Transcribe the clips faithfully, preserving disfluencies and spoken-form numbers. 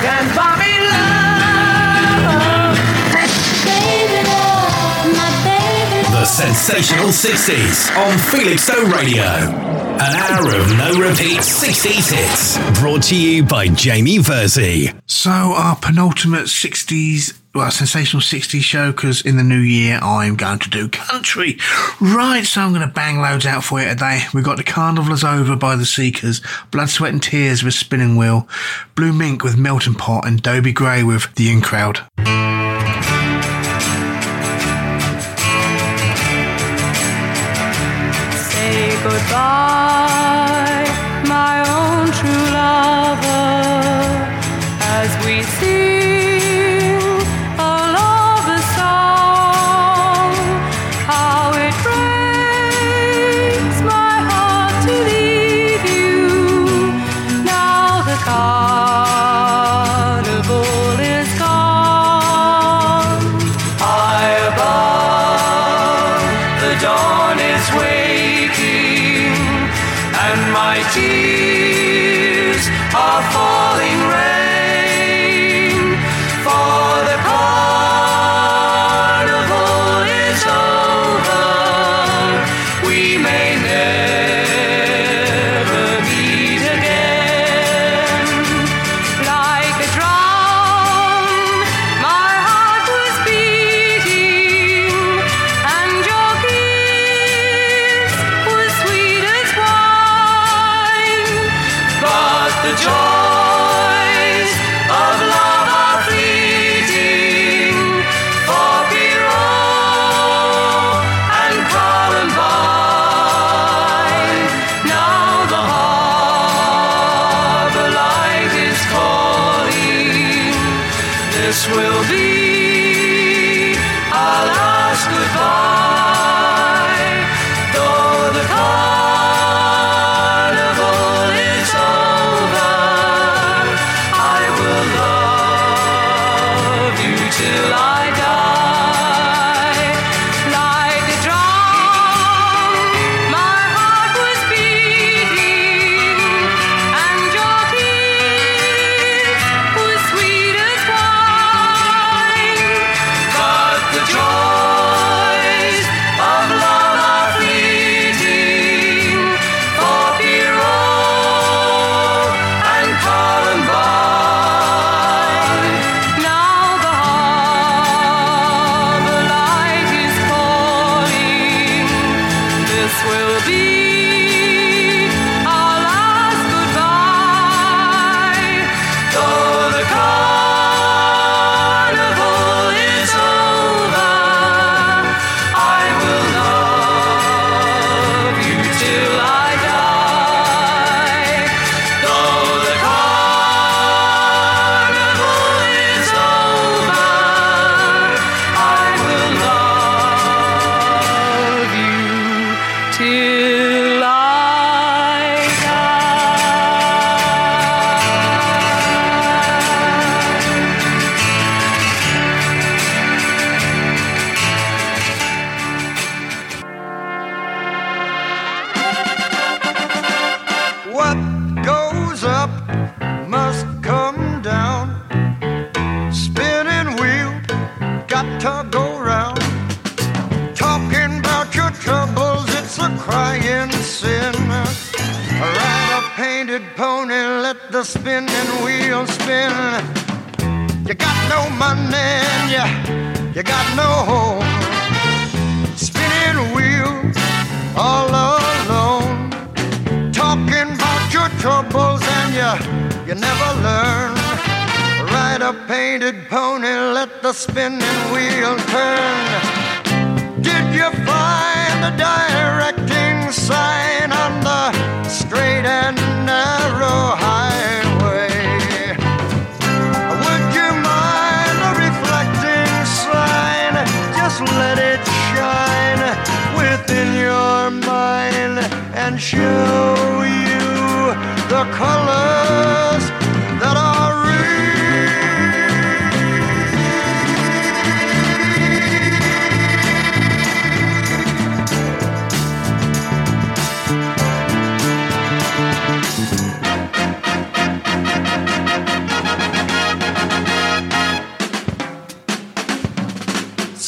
can buy me love. Baby love, my baby love. The Sensational sixties on Felixstowe Radio. An hour of no-repeat sixties hits. Brought to you by Jamie Versey. So our penultimate sixties, well, Sensational sixties show, because in the new year I'm going to do country. Right, so I'm going to bang loads out for you today. We've got The Carnival Is Over by The Seekers, Blood, Sweat and Tears with Spinning Wheel, Blue Mink with Melting Pot, and Dobie Gray with The In Crowd. Say goodbye, my own true lover, as we sing a lover song. How it breaks my heart to leave you. Now the carnival is gone. High above, the dawn is waking, and my tears are falling rain. For the carnival is over, we may never meet again. Like a drum, my heart was beating, and your kiss was sweet as wine. But the joys of love are fleeting, for Pierrot and Columbine. Now the harbor light is calling. This will be our last goodbye. Though the carnival is over, I will love you till I die. Like a drum, my heart was beating, and your kiss was sweet as wine. But the joys of love are fleeting, for Pierrot and Columbine. Now the harbor light is calling. This will be our last goodbye. Though the carnival is over, I will love you till I die. Though the carnival is over, I will love you till I What goes up must come down. Spinning wheel, got to go round. Talking about your troubles, it's a crying sin. Ride a painted pony, let the spinning wheel spin. You got no money and you, you got no home. Spinning wheel, all alone. Talking about your troubles and you, you never learn. Ride a painted pony, let the spinning wheel turn. Did you find the directing sign on the straight and narrow highway? Would you mind the reflecting sign? Just let it shine within your mind and show you the colors that are real.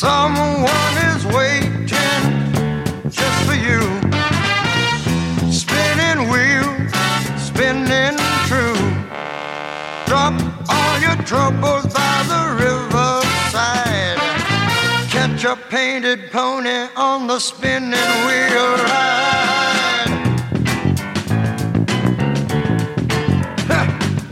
Someone is waiting just for you. Spinning wheels, spinning true. Drop all your troubles by the riverside. Catch a painted pony on the spinning wheel ride. Ha!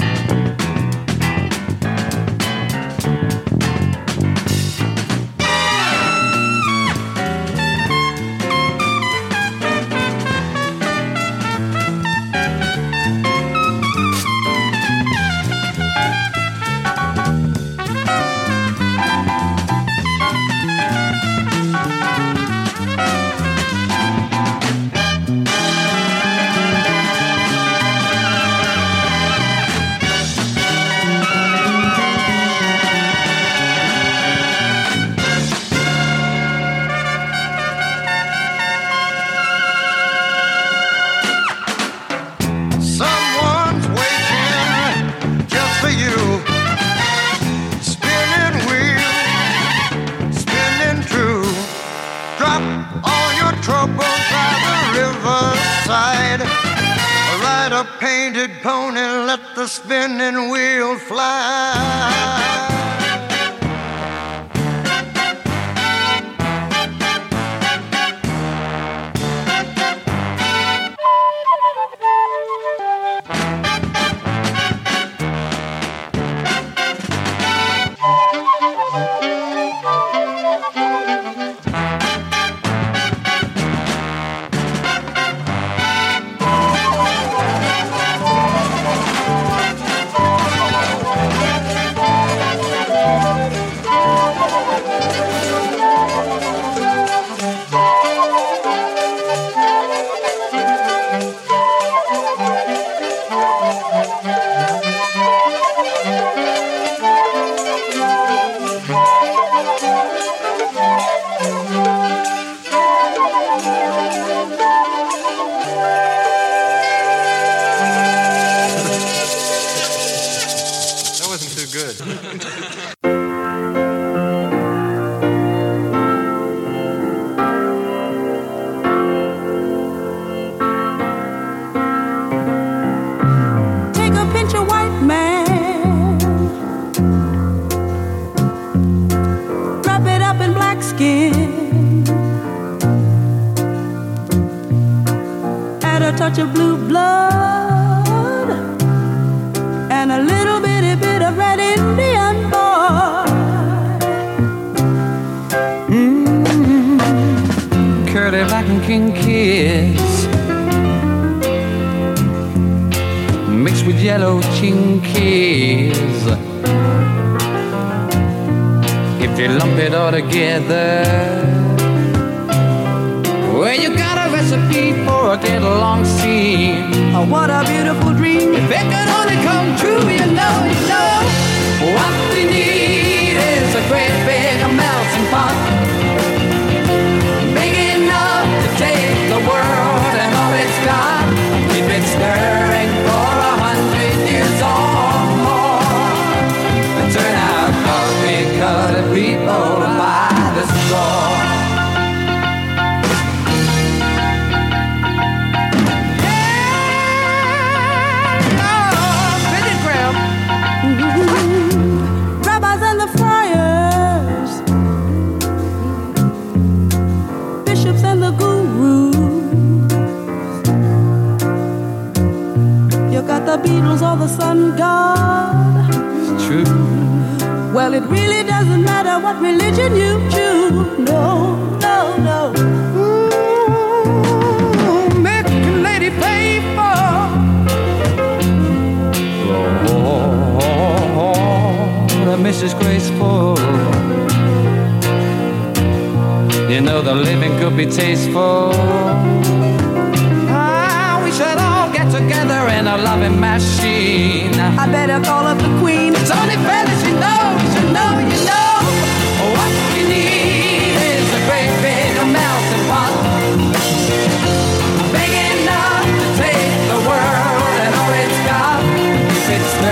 Painted pony, let the spinning wheel fly.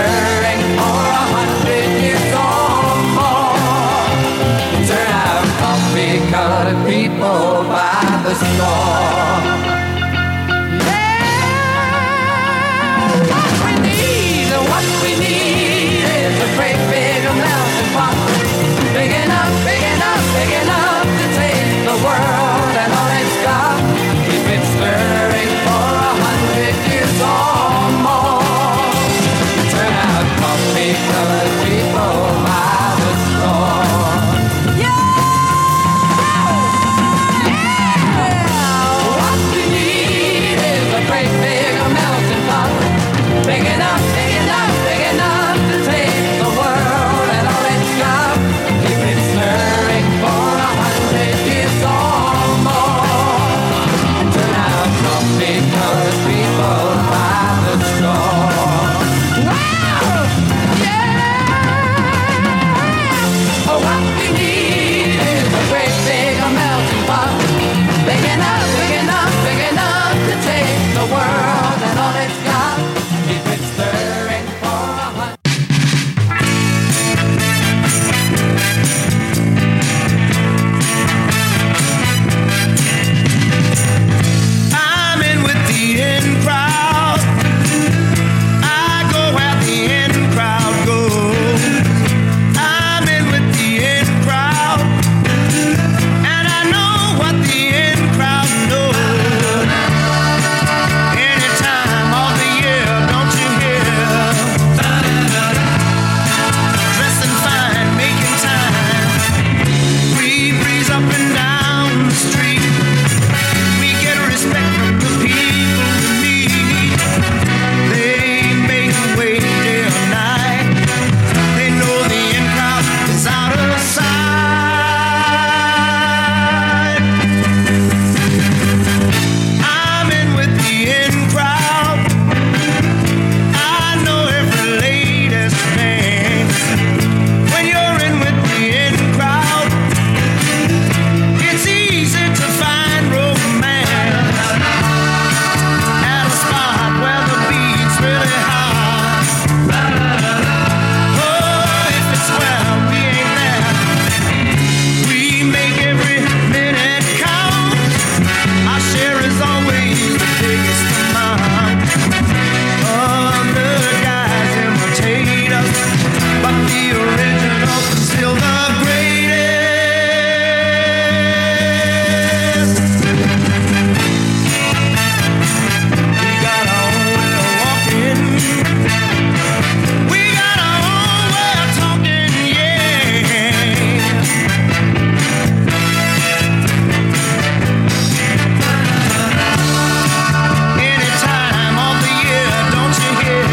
Stirring for a hundred years or more. Turn out need is a great big melting pot, big enough, big enough, big enough to take the world and all it's got. Keep it stirring for a hundred years or more. Turn out coffee-colored people by the straw. Yeah! Yeah! What we need is a great big melting pot, big enough, big enough, big enough to take the world and all it's got. Keep it stirring for a hundred years or more. And turn out coffee-colored people by the straw. Wow! Yeah! Oh, what we need is a great big melting pot, big enough, big enough, big enough to take the world and all it's got. Keep it stirring for a hundred. I'm in with the in crowd. I go where the in crowd goes. I'm in with the in crowd, and I know what the in crowd knows. Any time of the year, don't you hear? Dressing fine, making time. We breeze up and down the street. We get respect from the people we meet. They make a way day or night. They know the in crowd is out of sight. I'm in with the in crowd. I know every latest thing. When you're in with the in crowd, it's easy to find romance at a spot where the beat's really hot. Oh, if it's where we ain't there, we make every minute count. Our share is always the biggest amount. Other guys imitate us, but the original is still the greatest. We got our own way of walking. We got our own way of talking, yeah. Any time of the year, don't you hear?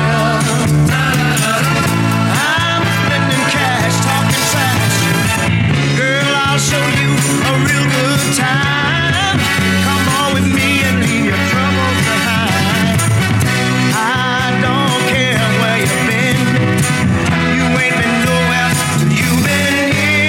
I'm spending cash, talking trash. Girl, I'll show you a real good time. Come on with me and leave your troubles behind. I don't care where you've been. You ain't been nowhere till you've been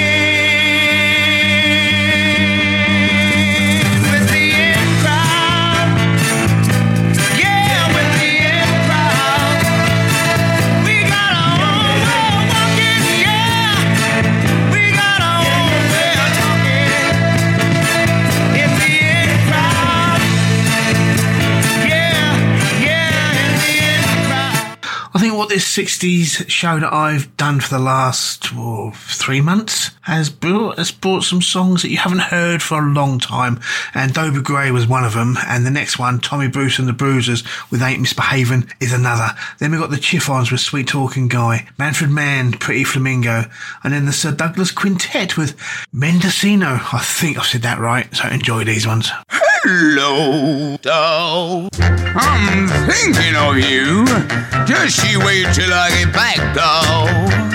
in with the in crowd. Yeah, with the in crowd. We got our own way of walking, yeah. We got our own way of talking. In the in crowd. Yeah, yeah, in the in crowd. I think what this sixties show that I've done for the last oh, three months has brought, has brought some songs that you haven't heard for a long time, and Dover Gray was one of them, and the next one, Tommy Bruce and the Bruisers with Ain't Misbehavin', is another. Then we got the Chiffons with Sweet Talking Guy, Manfred Mann, Pretty Flamingo, and then the Sir Douglas Quintet with Mendocino. I think I've said that right, so enjoy these ones. Hello, doll. I'm thinking of you. Just you wait till I get back, doll.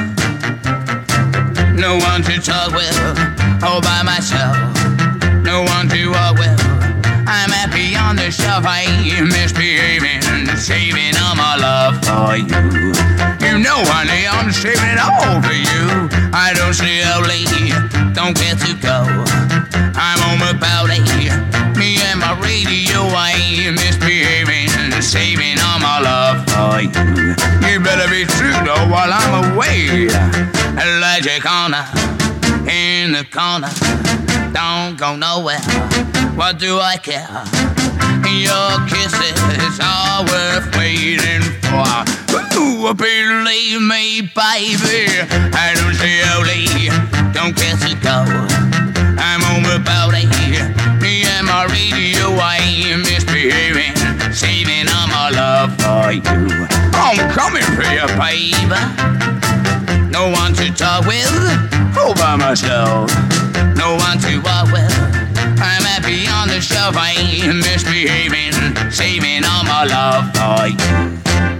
No one to talk with, all by myself. No one to walk with. I'm happy on the shelf. I ain't misbehaving, saving all my love for you. You know, honey, I'm saving it all for you. I don't stay out late, don't get to go. I'm on my body, me and my radio. I ain't misbehaving, saving all my love for you. You better be true though while I'm away. Elijah Corner, in the corner, don't go nowhere. What do I care? Your kisses are worth waiting for. Ooh, believe me, baby, I don't say only, don't kiss it go. I'm on the body, me and my radio, I ain't misbehaving, saving all my love for you. I'm coming for you, baby. No one to talk with, all by myself. No one to walk with. I'm happy on the shelf, I ain't misbehaving, saving all my love for you.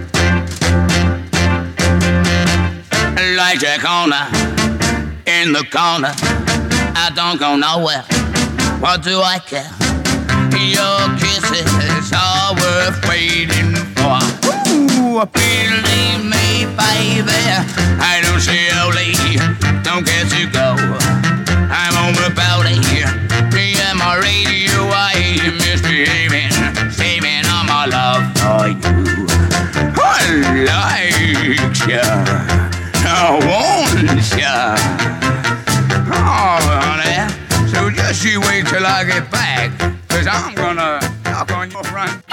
Like Jack Horner in the corner, I don't go nowhere. What do I care? Your kisses are worth waiting for. Ooh, believe me, baby, I don't say only, don't get to go. I'm on the body, me and my radio, I ain't misbehaving, saving all my love for you. I like ya, I want ya. Oh, honey, so just you wait till I get back, cause I'm gonna knock on your front.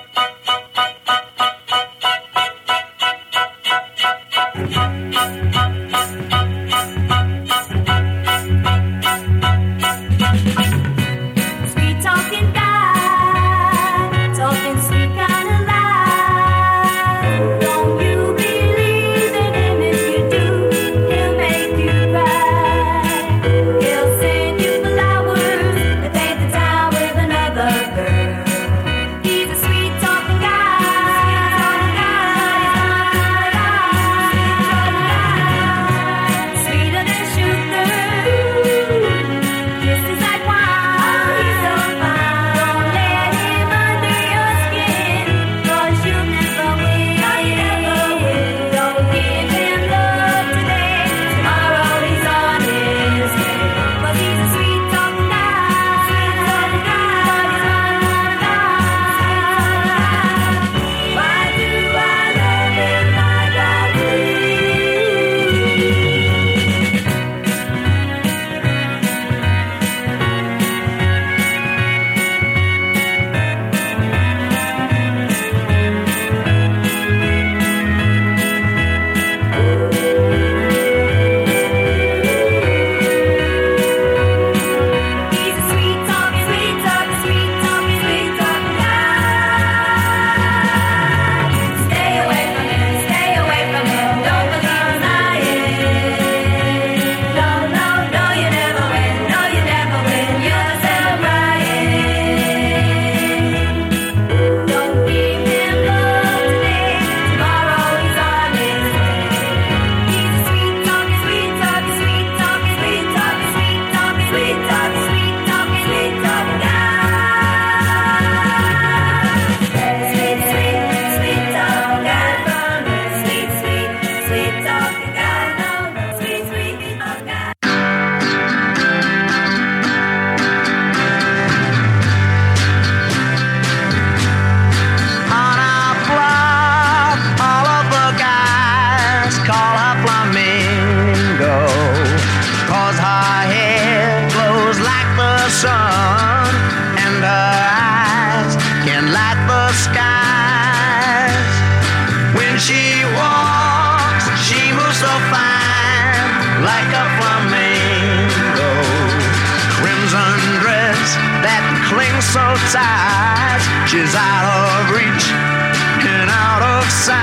So tight, she's out of reach and out of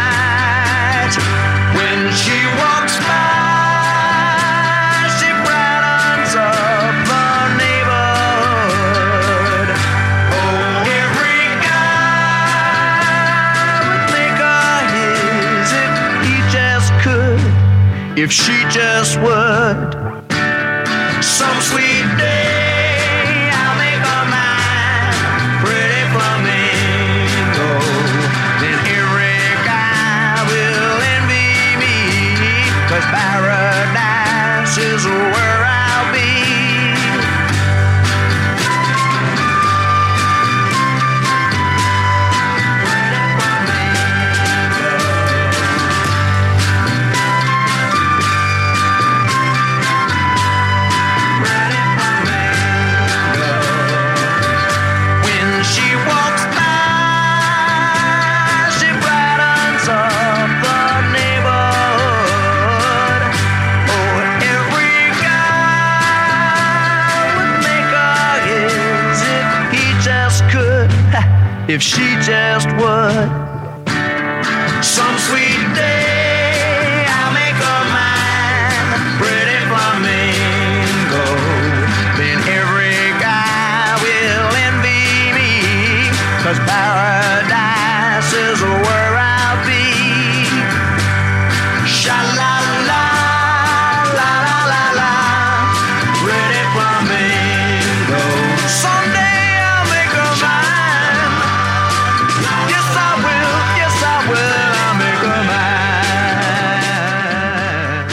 sight. When she walks by, she brightens up the neighborhood. Oh, every guy would make her his if he just could, if she just would. Some sweet day paradise is where I'll be. When she walks by, if she just would. Some sweet day I'll make her mine, pretty flamingo. Then every guy will envy me, 'cause paradise is where I'll be. Sha-la-la, la-la-la-la, pretty flamingo. Someday I'll make her mine. Yes, I will, yes, I will, I'll make her mine.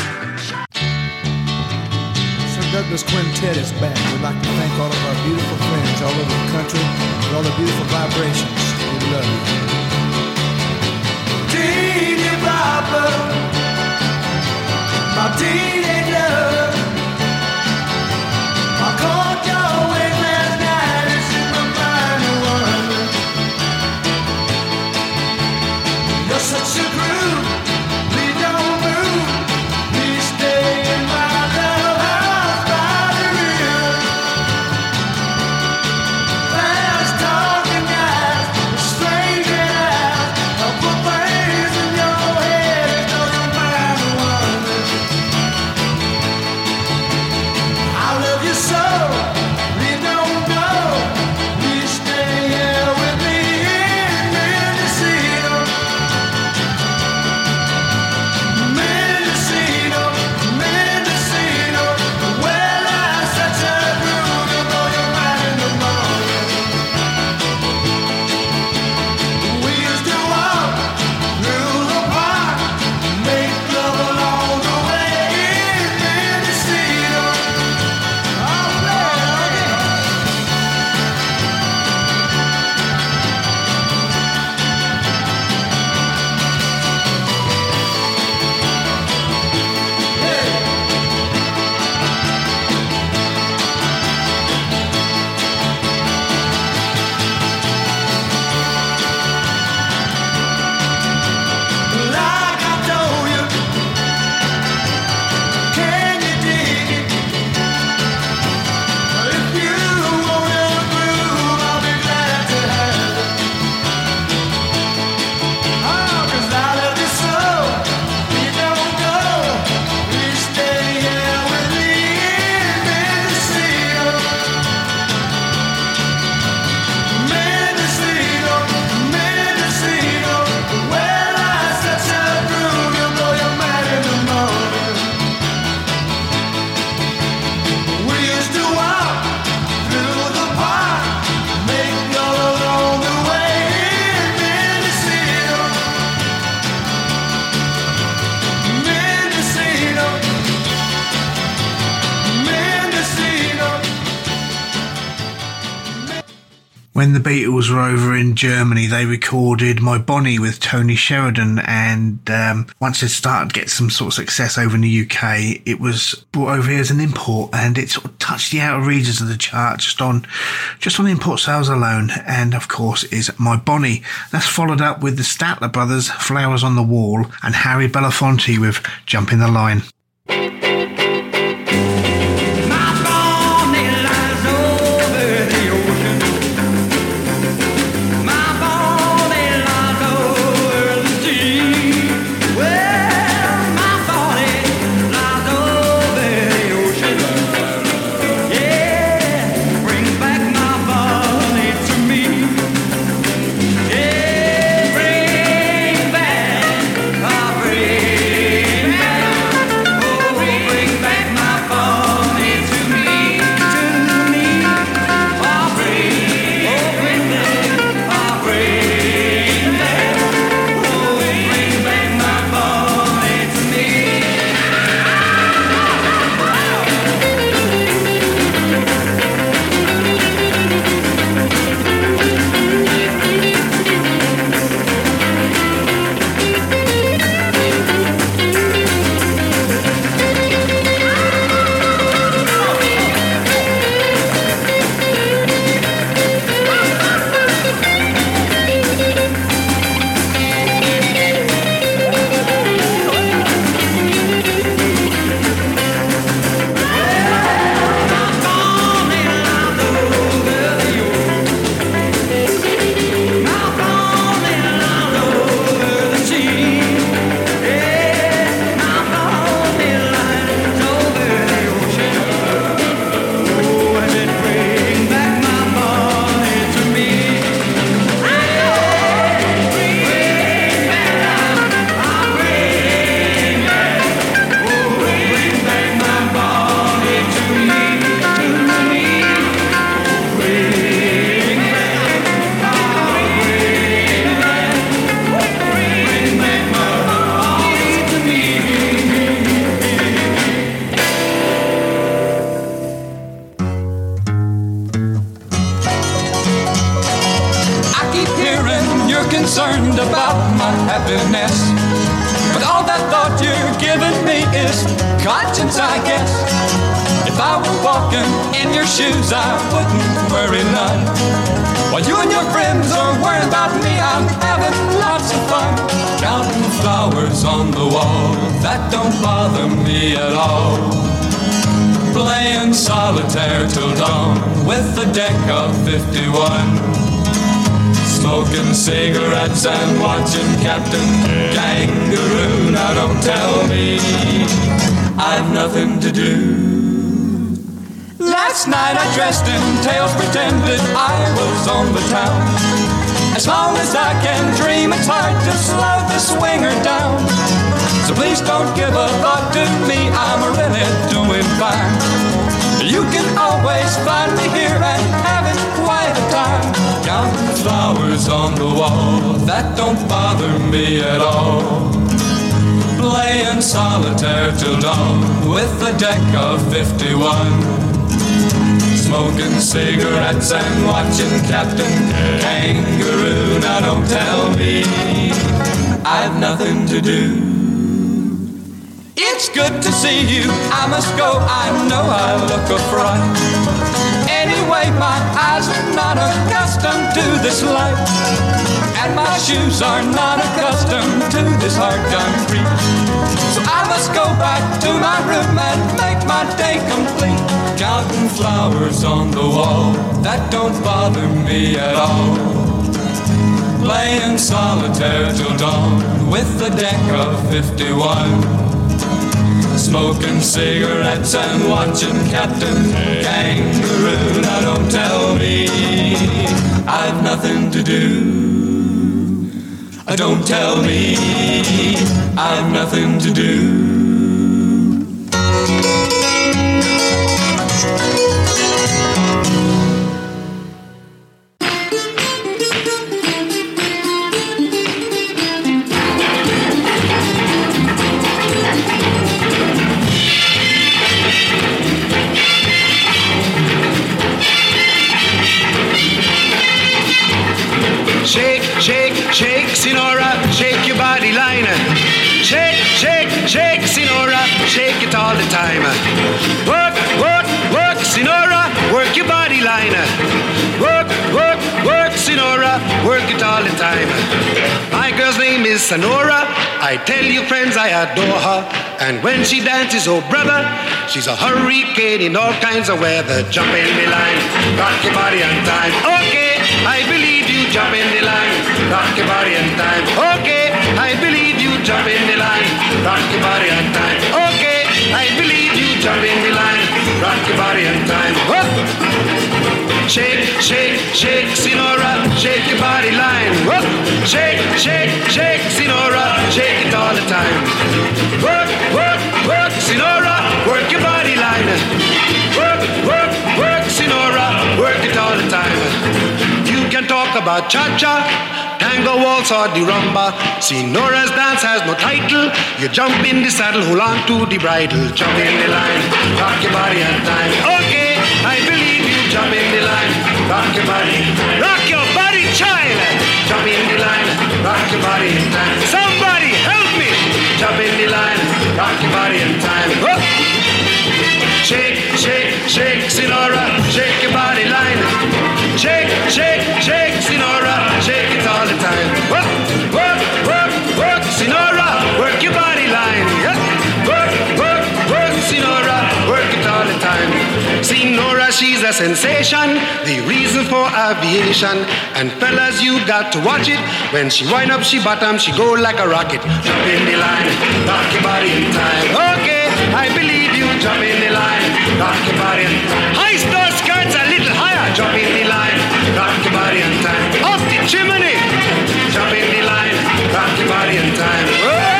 Sir Douglas Quintet is back. We'd like to thank all of our beautiful friends all over the country for all the beautiful vibrations. We love you. Teeny Papa, my teenage love. I caught your way last night, it's in my mind to wonder. You're such a groove, please don't move. Please stay in my love house by the river. Fast talking guys, strange eyes, I'll put things in your head, it's on your mind to wonder. I love you so, please don't go. Please stay here with me in Mendocino. Mendocino, Mendocino. Well, I'm such a groove, you'll blow your mind in the morning. We used to walk through the park, make love along the way in Mendocino. Oh, Lord, yeah. Like I told you, can you dig it? If you wanna groove, I'll be glad to have it. Oh, 'cause I love you so, please don't go. Please stay here with me in Mendocino. Mendocino, Mendocino. Well, I'm such a groove, you'll blow your mind in the morning. We used to walk through the park, make love along the way in Mendocino. Mendocino, Mendocino. When the Beatles were over in Germany, they recorded My Bonnie with Tony Sheridan, and um, once it started to get some sort of success over in the U K, it was brought over here as an import, and it sort of touched the outer regions of the chart just on just on import sales alone. And of course is My Bonnie. That's followed up with the Statler Brothers, Flowers on the Wall, and Harry Belafonte with Jump in the Line. My Bonnie lies over the ocean. My Bonnie lies over the sea. Well, my Bonnie lies over the ocean. Yeah, bring back my Bonnie to me. Yeah, bring back, oh, bring back. is conscience, I guess. If I were walking in your shoes, I wouldn't worry none. While you and your friends are worrying about me, I'm having lots of fun. Counting flowers on the wall, that don't bother me at all. Playing solitaire till dawn with a deck of fifty-one. Smoking cigarettes and watching Captain Kangaroo. Now don't tell me I've nothing to do. Last night I dressed in tails, pretended I was on the town. As long as I can dream, it's hard to slow the swinger down. So please don't give a thought to me, I'm really doing fine. You can always find me here and having quite a time. Counting flowers on the wall, that don't bother me at all. Playing solitaire till dawn with a deck of fifty-one. Smoking cigarettes and watching Captain Kangaroo. Now don't tell me I've nothing to do. It's good to see you, I must go, I know I look a fright. Anyway, my eyes are not accustomed to this light, and my shoes are not accustomed to this hard concrete. So I must go back to my room and make my day complete. Counting flowers on the wall, that don't bother me at all. Playing solitaire till dawn with a deck of fifty-one. Smoking cigarettes and watching Captain Kangaroo. Now don't tell me I've nothing to do. Don't tell me I've nothing to do. Shake, shake, shake, Sinora, shake your body line. Shake, shake, shake, Sinora, shake it all the time. Work, work, work, Sinora, work your body line. Work, work, work, Sinora, work it all the time. My girl's name is Sonora. I tell you, friends, I adore her. And when she dances, oh brother, she's a hurricane in all kinds of weather. Jump in the line, rock your body on time. Okay, I believe you. Jump in the line, rock your body on time. Okay, I believe you. Jump in the line, rock your body on time. Okay, I believe you. Jump in the line, rock your body on time. Whoop. Shake, shake, shake, Sinora, shake your body line. Whoop. Shake, shake, shake, Sinora, shake it all the time. Work, work, work, Sinora, work your body line. Work, work, work, Sinora, work it all the time. You can talk about cha-cha, tango, waltz or the rumba. Senora's dance has no title. You jump in the saddle, hold on to the bridle. Jump in the line, rock your body on time. Okay, I believe you. Jump in the line, rock your body. Rock your body, child. Jump in the line, rock your body in time. Somebody help me. Jump in the line, rock your body in time. Whoop. Shake, shake, shake, Sinora, shake your body line. Shake, shake, shake, Sinora, shake it all the time. Work, work, work, work, Sinora, work your body line. Yeah. Work, work, work, Sinora, work it all the time. Sinora, she's a sensation, the reason for aviation. And fellas, you got to watch it. When she wind up, she bottom, she go like a rocket. Jump in the line, rock your body in time. Okay, I believe you. Jump in the line, rock your body in time. High star skirts a little higher. Jump in the line, rock your body in time. Off the chimney, jump in the line, rock your body in time. Whoa.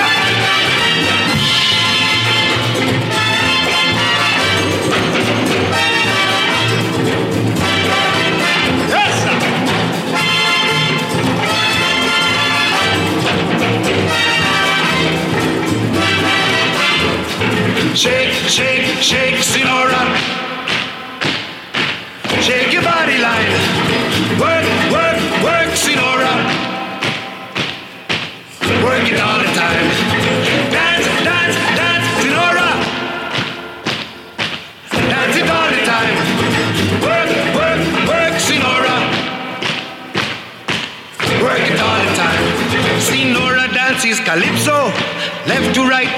Shake, shake, shake, Sinora. Shake your body line. Work, work, work, Sinora. Work it all the time. Dance, dance, dance, Sinora.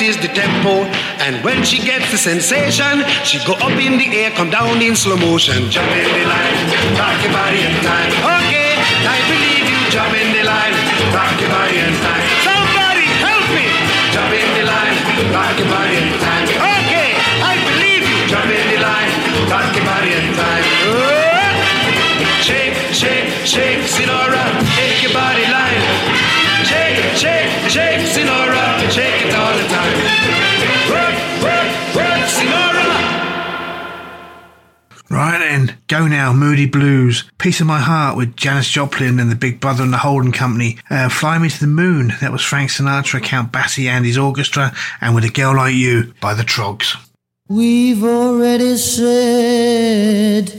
is the tempo. And when she gets the sensation, she go up in the air, come down in slow motion. Jump in the line, rock your body in time. Okay, I believe you. Jump in the line, rock your body in time. Somebody help me. Jump in the line, rock your body in time. Okay, I believe you. Jump in the line, rock your body in time. Oh. Shake, shake, shake, Sinora, shake your body line. Shake, shake, shake, Sinora, shake it all the time. Work, work, work, Sinora. Right then, go now, Moody Blues. Piece of My Heart with Janis Joplin and the Big Brother and the Holden Company. Uh, Fly Me to the Moon, that was Frank Sinatra, Count Basie and his orchestra. And With a Girl Like You by the Trogs. We've already said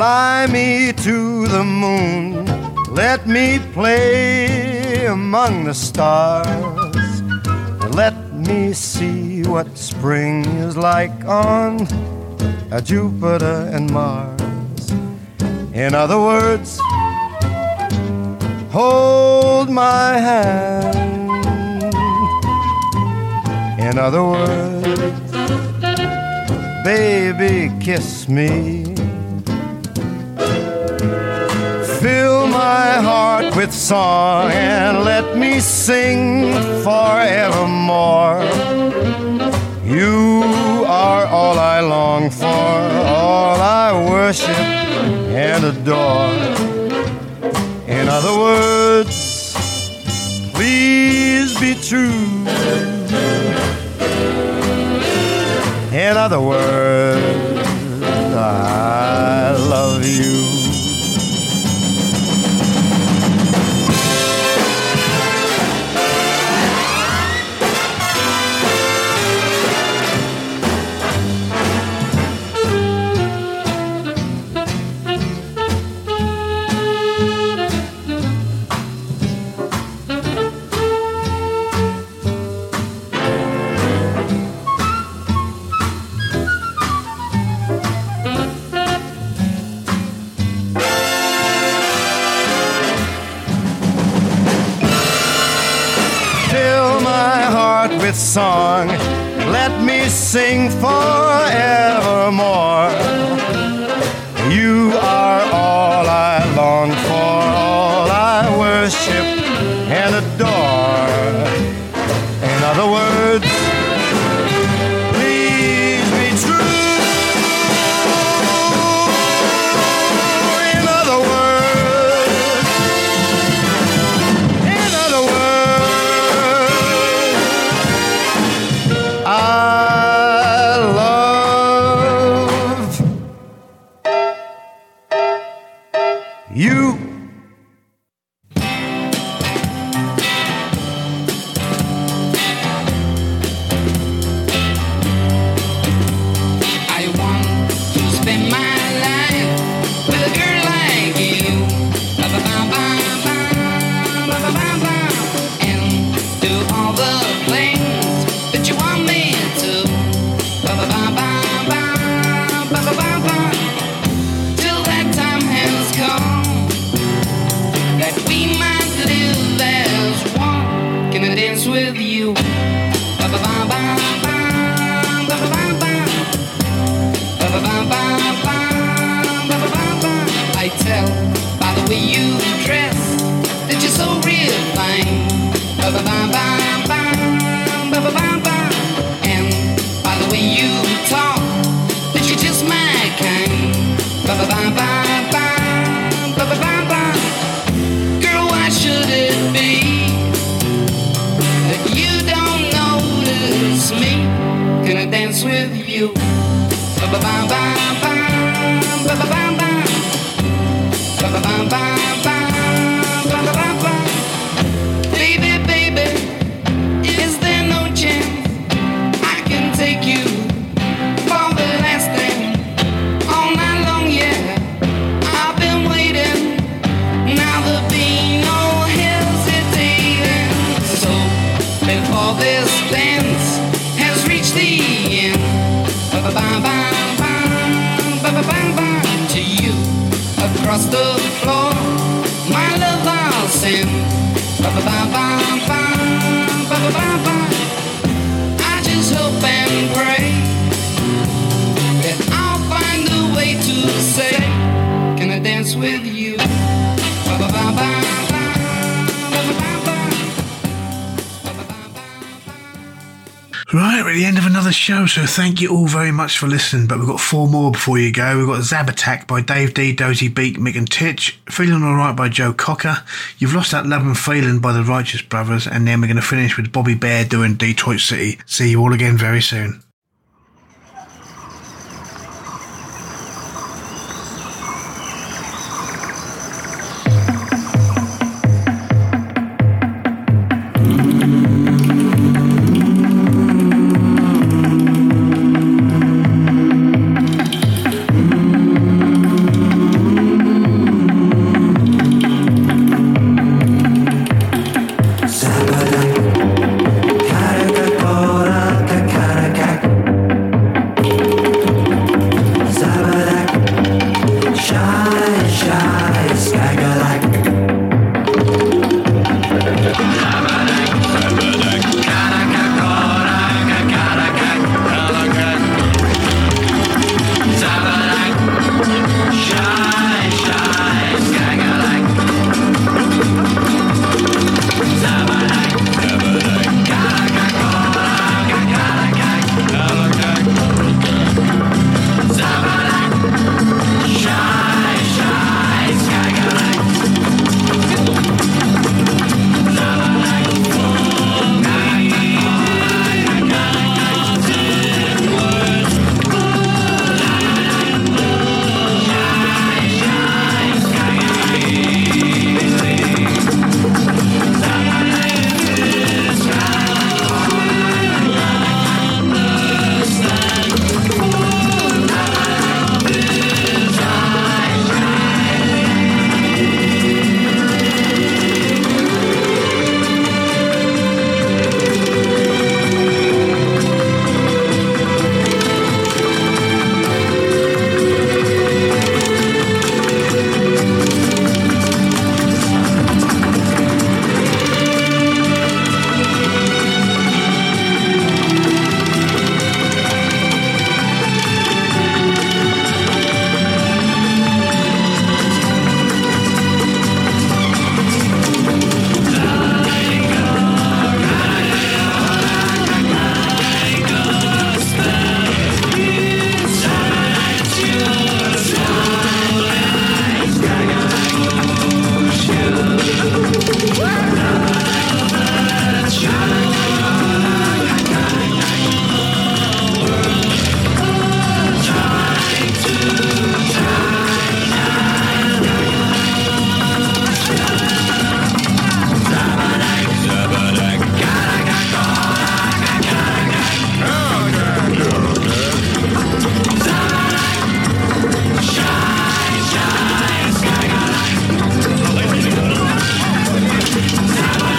Fly me to the moon, let me play among the stars, and let me see what spring is like on uh, Jupiter and Mars. In other words, hold my hand. In other words, baby, kiss me. Fill my heart with song and let me sing forevermore. You are all I long for, all I worship and adore. In other words, please be true. In other words, I love you. Song, let me sing forevermore. You are all I long for, all I worship and adore. In other words, please be true. In other words, in other words, I love you. I want to spend my life with a girl like you. Ba-ba-ba-ba-ba, and do all the things that you want me to. Ba-ba-ba-ba-ba, ba-ba-ba-ba. Till that time has come that we might live as one. Can I dance with you? Ba-ba-ba-ba-ba, ba-ba-ba-ba. Ba-ba-ba-ba-ba, ba-ba-ba-ba. I tell by the way you dress that you're so refined. Ba-ba-ba-ba-ba, ba-ba-ba-ba. And by the way you talk that you're just my kind. Ba-ba-ba-ba-ba, ba-ba-ba-ba. Girl, why should it be that you don't notice me? Can I dance with you? Ba-ba-ba-ba-ba, ba-ba-ba-ba. Ba-ba-ba-ba-ba, ba-ba-ba-ba. Baby, baby, is there no chance I can take you for the last thing all night long? Yeah, I've been waiting. Now there'll be no hesitating. So before this dance has reached the end, ba-ba-ba-ba-ba, ba-ba-ba-ba. To you across the floor, my love I'll send. Ba-ba-ba-ba-ba, ba-ba-ba-ba. I just hope and pray that I'll find a way to say, can I dance with you? Ba-ba-ba-ba-ba, ba-ba-ba-ba. Right, we're at the end of another show, so thank you all very much for listening. But we've got four more before you go. We've got Zab Attack by Dave D, Dozy Beak, Mick and Titch, Feeling Alright by Joe Cocker, You've Lost That Love and Feeling by the Righteous Brothers, and then we're going to finish with Bobby Bear doing Detroit City. See you all again very soon. Shine, shine,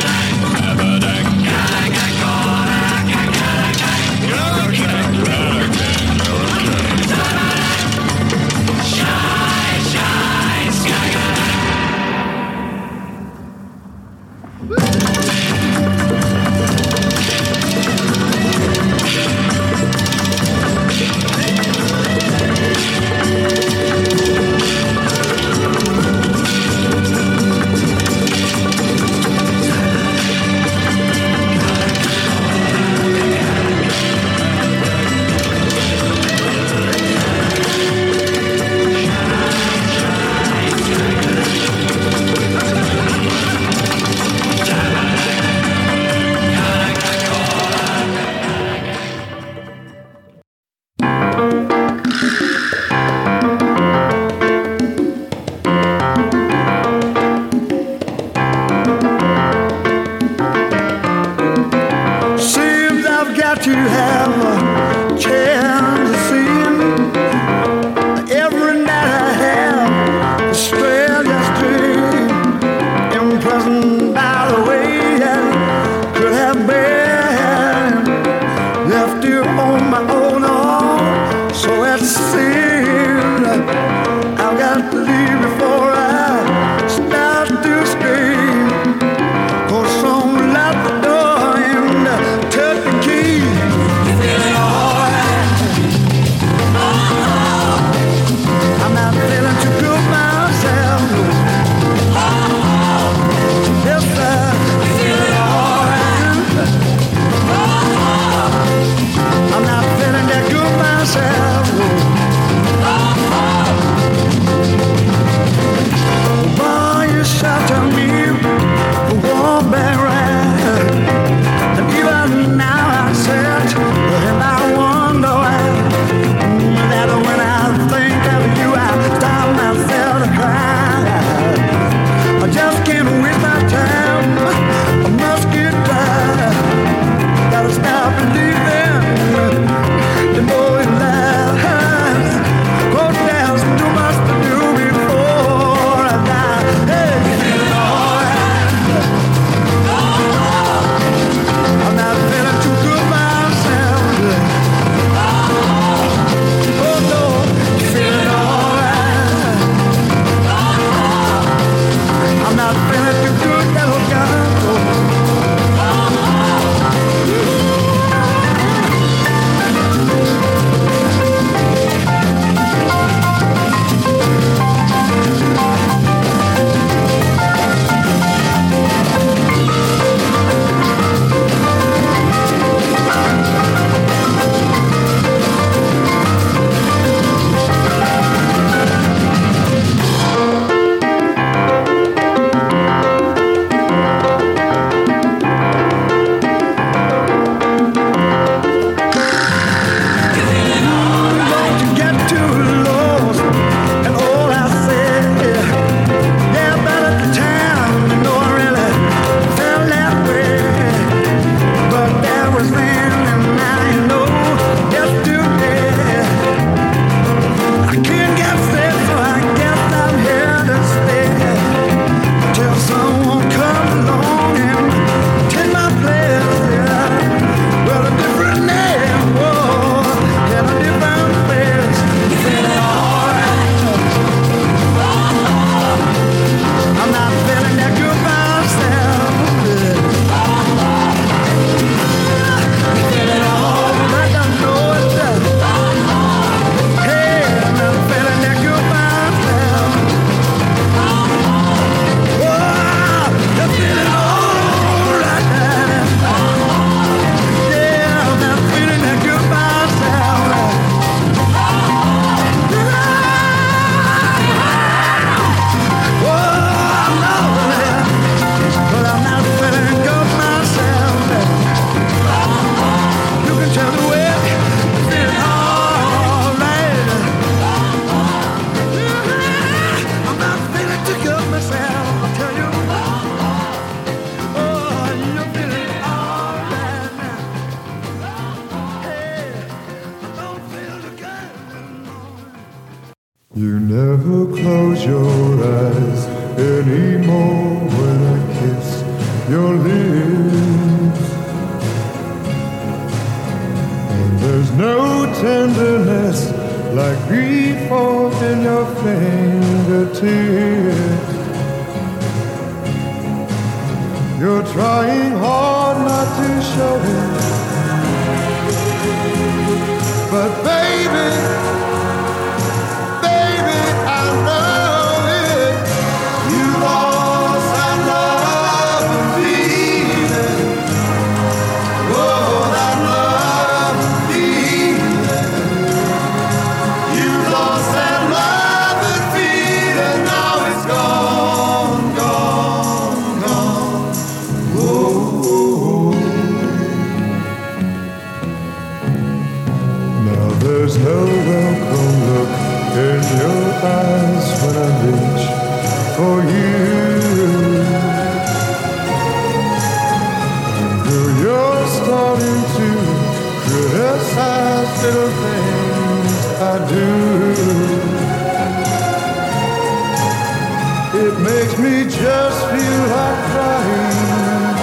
It makes me just feel like crying.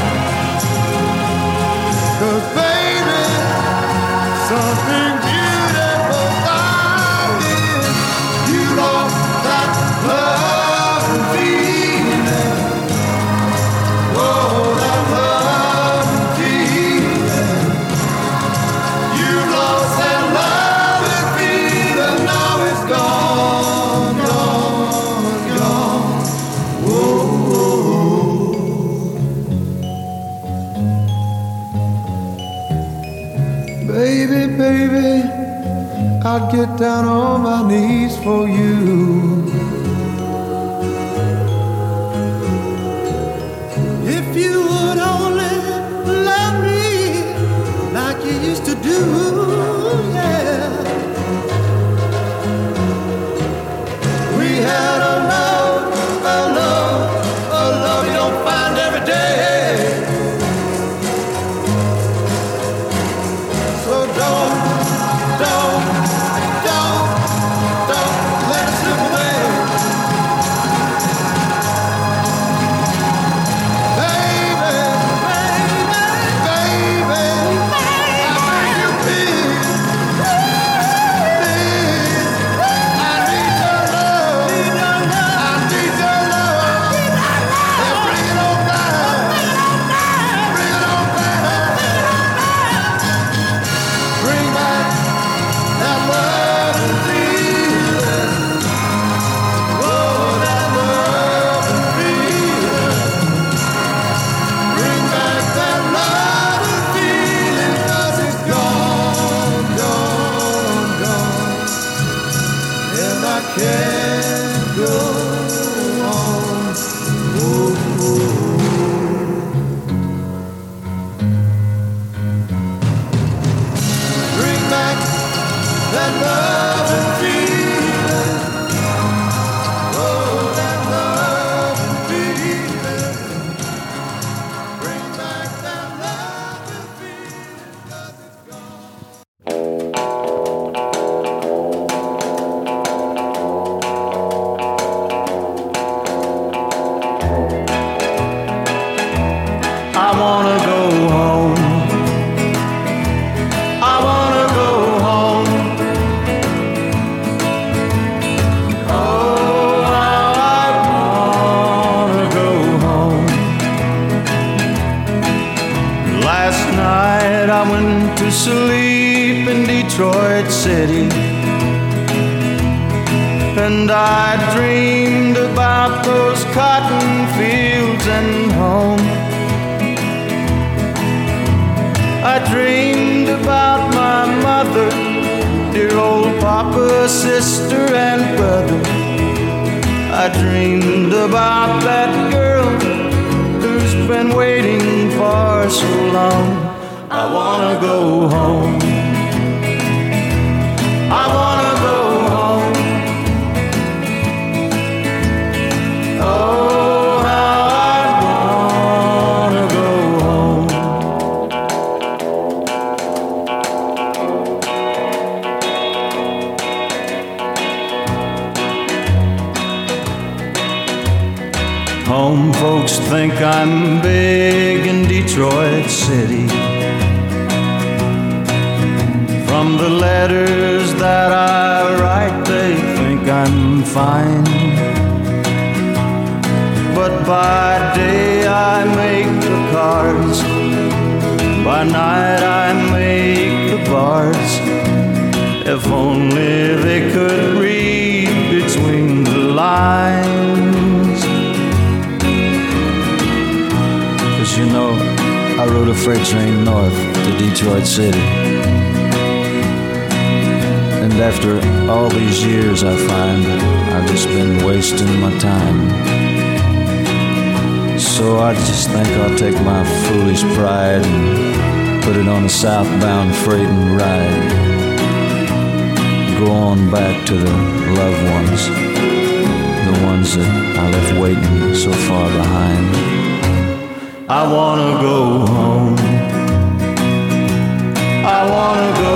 'Cause baby, something beautiful about it. You lost that love and feeling. Oh, that love and feeling. You lost that love and feeling. Now it's gone, gone, gone. Whoa. Baby, baby, I'd get down on my knees for you. If you would only love me like you used to do, yeah. We had a love, a love, a love you don't find every day. So don't, don't, don't, don't let it slip away. Baby, baby, baby, I beg you please, please, I need your love, I need your love, and bring it on back, bring it on back, bring back that love and feeling, oh, that love and feeling, bring back that love and feeling, 'cause it's gone, gone, gone, and I can't go on. Oh, bring back that love and feeling. Oh, that love and feeling. Bring back that love and feeling, 'cause it's gone. I wanna go home. I wanna go home. Oh, how I wanna go home. Last night I went to sleep in Detroit City, and I dreamed about those cotton fields and home. I dreamed about my mother, dear old papa, sister, and brother. I dreamed about that girl who's been waiting for so long. I wanna go home. I wanna go home. Oh, how I wanna go home. Home folks think I'm big in Detroit City. From the letters that I write, they think I'm fine. But by day I make the cards, by night I make the bars. If only they could read between the lines. 'Cause you know, I rode a freight train north to Detroit City. And after all these years I find that I've just been wasting my time. So I just think I'll take my foolish pride and put it on a southbound freight and ride. Go on back to the loved ones, the ones that I left waiting so far behind. I wanna go home. I wanna go